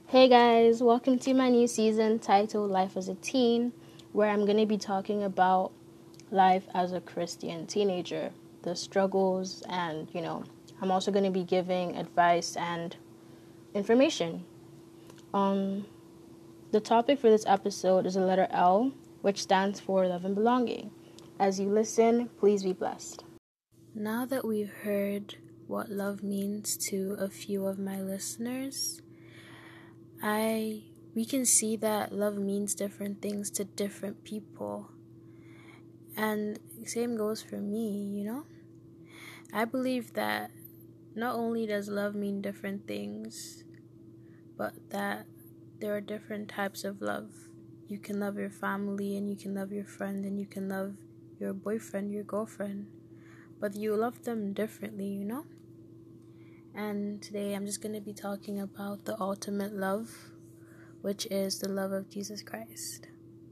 Hey guys, welcome to my new season titled Life as a Teen, where I'm going to be talking about life as a Christian teenager, the struggles, and I'm also going to be giving advice and information. Um, the topic for this episode is the letter L, which stands for love and belonging. As you listen, please be blessed. Now that we've heard what love means to a few of my listeners, we can see that love means different things to different people. And same goes for me. I believe that not only does love mean different things, but that there are different types of love. You can love your family, and you can love your friend, and you can love your boyfriend, your girlfriend, but you love them differently. And today I'm just going to be talking about the ultimate love, which is the love of Jesus Christ.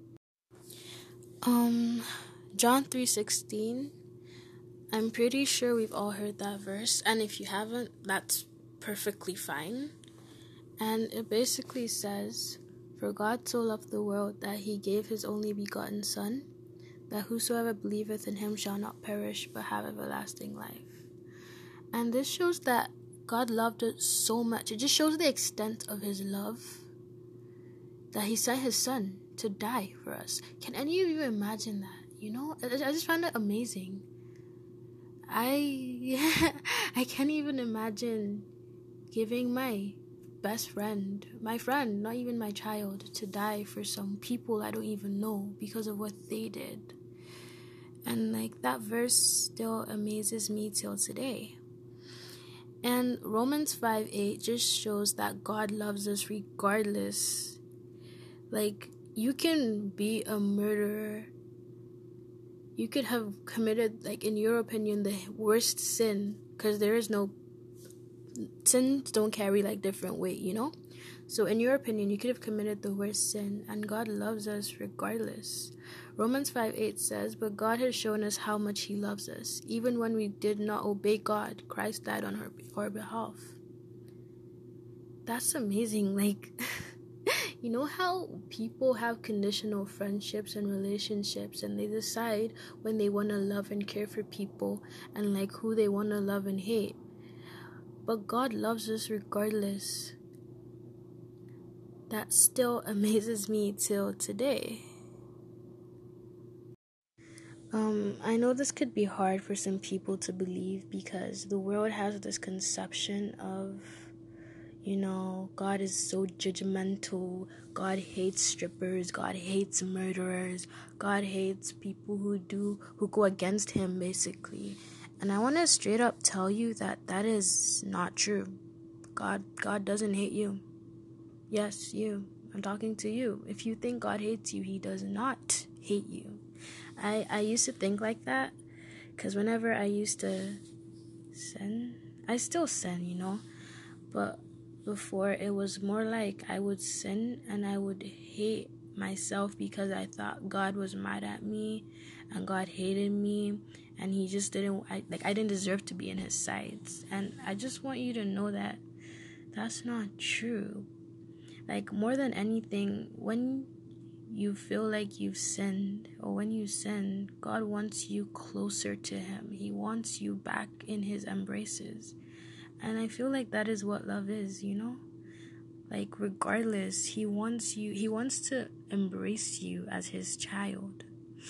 John 3:16. I'm pretty sure we've all heard that verse, and if you haven't, that's perfectly fine. And it basically says, "For God so loved the world that he gave his only begotten Son, that whosoever believeth in him shall not perish but have everlasting life." And this shows that God loved us so much. It just shows the extent of his love, that he sent his Son to die for us. Can any of you imagine that? I just find it amazing. I can't even imagine giving my best friend, my friend, not even my child, to die for some people I don't even know because of what they did. And that verse still amazes me till today. And Romans 5:8 just shows that God loves us regardless. You can be a murderer. You could have committed, in your opinion, the worst sin, because there is no, sins don't carry different weight, So in your opinion, you could have committed the worst sin, and God loves us regardless. Romans 5:8 says, "But God has shown us how much he loves us. Even when we did not obey God, Christ died on our behalf." That's amazing. You know how people have conditional friendships and relationships, and they decide when they want to love and care for people and who they want to love and hate. But God loves us regardless. That still amazes me till today. I know this could be hard for some people to believe, because the world has this conception of God is so judgmental. God hates strippers. God hates murderers. God hates people who go against him, basically. And I want to straight up tell you that is not true. God doesn't hate you. Yes, you. I'm talking to you. If you think God hates you, he does not hate you. I used to think like that, because whenever I used to sin, I still sin, but before, it was more I would sin and I would hate myself because I thought God was mad at me and God hated me, and he just I didn't deserve to be in his sights. And I just want you to know that that's not true. More than anything, when you feel like you've sinned, or when you sin, God wants you closer to him. He wants you back in his embraces. And I feel that is what love is, regardless, he wants to embrace you as his child.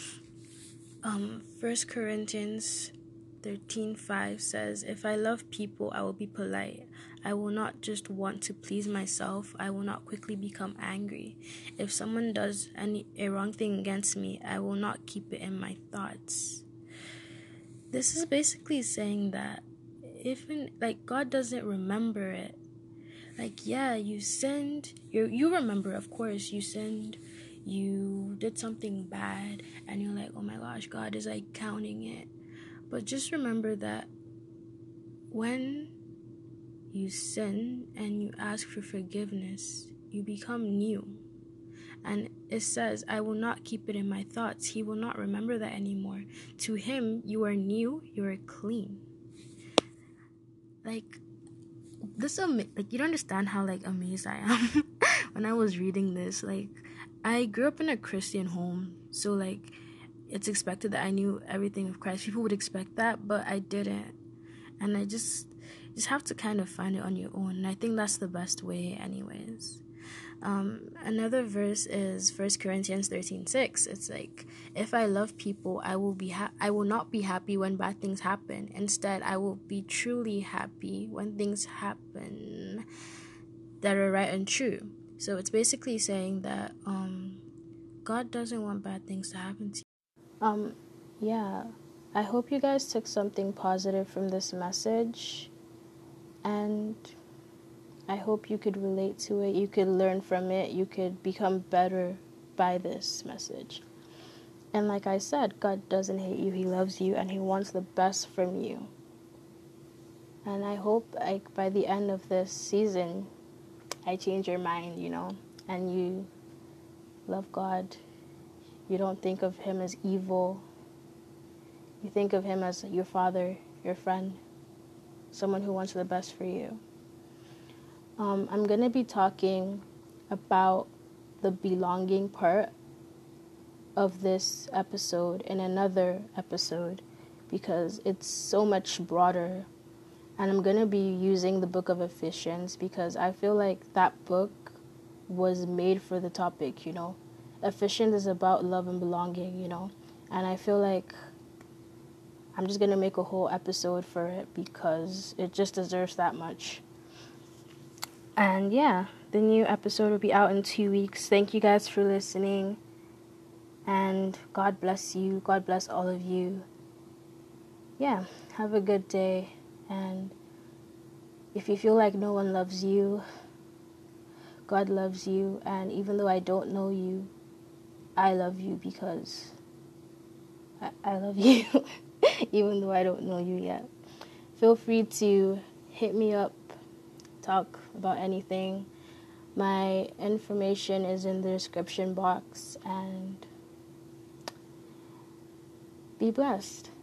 1 Corinthians 13:5 says, "If I love people, I will be polite. I will not just want to please myself. I will not quickly become angry. If someone does a wrong thing against me, I will not keep it in my thoughts." This is basically saying that even God doesn't remember it. Yeah, you sinned. You remember, of course, you sinned. You did something bad, and you're like, "Oh my gosh, God is counting it." But just remember that when you sin and you ask for forgiveness, you become new. And it says, "I will not keep it in my thoughts." He will not remember that anymore. To him, you are new, you are clean. This you don't understand how amazed I am. when I was reading this, like, I grew up in a Christian home, so, like, it's expected that I knew everything of Christ. People would expect that, but I didn't. And I just have to kind of find it on your own. And I think that's the best way anyways. Another verse is 1 Corinthians 13:6. It's like, if I love people, I will not be happy when bad things happen. Instead, I will be truly happy when things happen that are right and true. So it's basically saying that God doesn't want bad things to happen to you. Yeah. I hope you guys took something positive from this message, and I hope you could relate to it, you could learn from it, you could become better by this message. And like I said, God doesn't hate you, He loves you, and He wants the best from you. And I hope, like, by the end of this season, I change your mind, and you love God. You don't think of Him as evil. You think of Him as your father, your friend, someone who wants the best for you. I'm going to be talking about the belonging part of this episode in another episode because it's so much broader. And I'm going to be using the book of Ephesians because I feel like that book was made for the topic, Ephesians is about love and belonging, And I feel like I'm just going to make a whole episode for it because it just deserves that much. And yeah, the new episode will be out in 2 weeks. Thank you guys for listening. And God bless you. God bless all of you. Yeah, have a good day. And if you feel like no one loves you, God loves you. And even though I don't know you, I love you because I love you. Even though I don't know you yet. Feel free to hit me up, talk about anything. My information is in the description box, and be blessed.